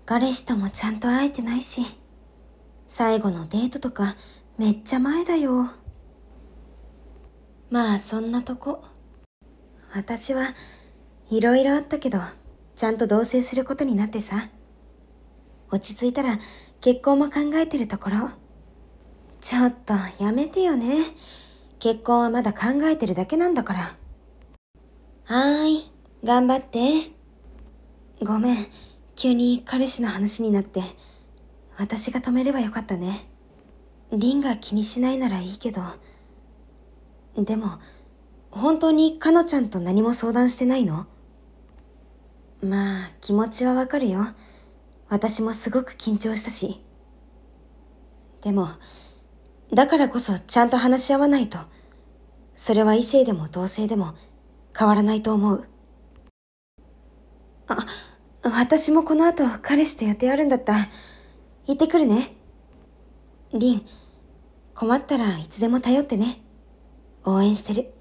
彼氏ともちゃんと会えてないし、最後のデートとかめっちゃ前だよ。まあそんなとこ。私はいろいろあったけど、ちゃんと同棲することになってさ。落ち着いたら結婚も考えてるところ。ちょっとやめてよね。結婚はまだ考えてるだけなんだから。はーい、頑張って。ごめん、急に彼氏の話になって。私が止めればよかったね。リンが気にしないならいいけど。でも、本当にかのちゃんと何も相談してないの？まあ、気持ちはわかるよ。私もすごく緊張したし。でも、だからこそちゃんと話し合わないと。それは異性でも同性でも変わらないと思う。あ、私もこの後彼氏と予定あるんだった。行ってくるね。リン、困ったらいつでも頼ってね。応援してる。